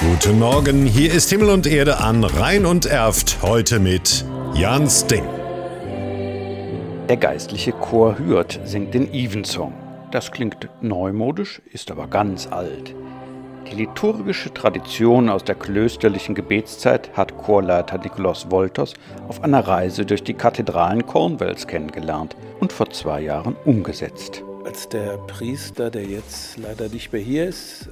Guten Morgen, hier ist Himmel und Erde an Rhein und Erft, heute mit Jan Sting. Der geistliche Chor Hürth singt den Evensong. Das klingt neumodisch, ist aber ganz alt. Die liturgische Tradition aus der klösterlichen Gebetszeit hat Chorleiter Nikolaus Wolters auf einer Reise durch die Kathedralen Cornwalls kennengelernt und vor 2 Jahren umgesetzt. Als der Priester, der jetzt leider nicht mehr hier ist,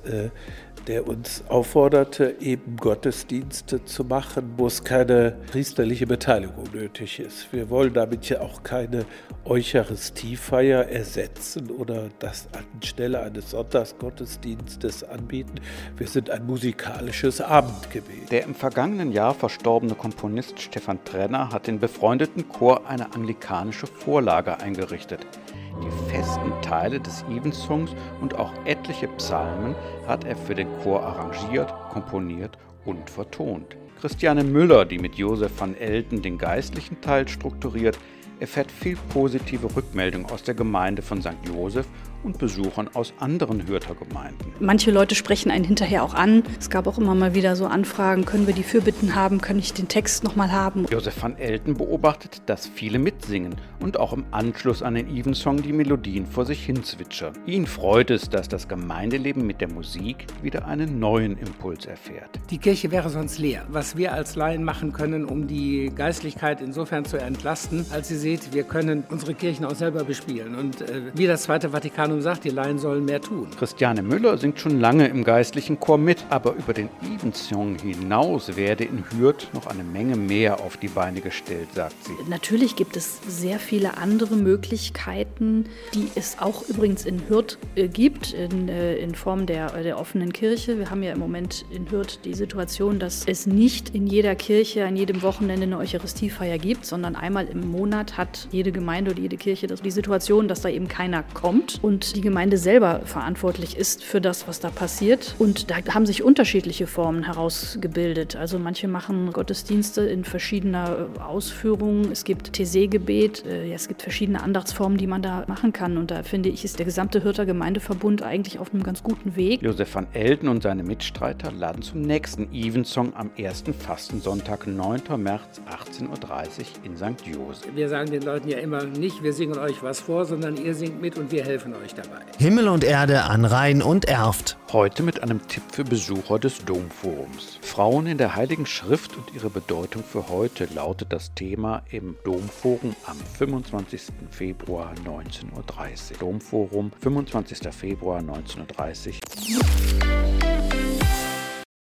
der uns aufforderte, eben Gottesdienste zu machen, wo es keine priesterliche Beteiligung nötig ist. Wir wollen damit ja auch keine Eucharistiefeier ersetzen oder das anstelle eines Sonntagsgottesdienstes anbieten. Wir sind ein musikalisches Abendgebet. Der im vergangenen Jahr verstorbene Komponist Stefan Trenner hat den befreundeten Chor eine anglikanische Vorlage eingerichtet. Die festen Teile des Evensongs und auch etliche Psalmen hat er für den Chor arrangiert, komponiert und vertont. Christiane Müller, die mit Josef van Elten den geistlichen Teil strukturiert, erfährt viel positive Rückmeldung aus der Gemeinde von St. Joseph und Besuchern aus anderen Hürther Gemeinden. Manche Leute sprechen einen hinterher auch an. Es gab auch immer mal wieder so Anfragen, können wir die Fürbitten haben, kann ich den Text nochmal haben. Josef van Elten beobachtet, dass viele mitsingen und auch im Anschluss an den Evensong die Melodien vor sich hin zwitschern. Ihn freut es, dass das Gemeindeleben mit der Musik wieder einen neuen Impuls erfährt. Die Kirche wäre sonst leer. Was wir als Laien machen können, um die Geistlichkeit insofern zu entlasten, als ihr seht, wir können unsere Kirchen auch selber bespielen. Und wie das Zweite Vatikanum sagt, die Laien sollen mehr tun. Christiane Müller singt schon lange im geistlichen Chor mit, aber über den Evensong hinaus werde in Hürth noch eine Menge mehr auf die Beine gestellt, sagt sie. Natürlich gibt es sehr viele andere Möglichkeiten, die es auch übrigens in Hürth gibt, in Form der offenen Kirche. Wir haben ja im Moment in Hürth die Situation, dass es nicht in jeder Kirche an jedem Wochenende eine Eucharistiefeier gibt, sondern einmal im Monat hat jede Gemeinde oder jede Kirche die Situation, dass da eben keiner kommt und die Gemeinde selber verantwortlich ist für das, was da passiert. Und da haben sich unterschiedliche Formen herausgebildet. Also manche machen Gottesdienste in verschiedener Ausführung. Es gibt Taizé-Gebet, es gibt verschiedene Andachtsformen, die man da machen kann. Und da finde ich, ist der gesamte Hürther Gemeindeverbund eigentlich auf einem ganz guten Weg. Josef van Elten und seine Mitstreiter laden zum nächsten Evensong am ersten Fastensonntag, 9. März, 18.30 Uhr in St. Joseph. Wir sagen den Leuten ja immer nicht, wir singen euch was vor, sondern ihr singt mit und wir helfen euch dabei. Himmel und Erde an Rhein und Erft. Heute mit einem Tipp für Besucher des Domforums. Frauen in der Heiligen Schrift und ihre Bedeutung für heute lautet das Thema im Domforum am 25. Februar 19.30 Uhr. Domforum, 25. Februar 19.30 Uhr.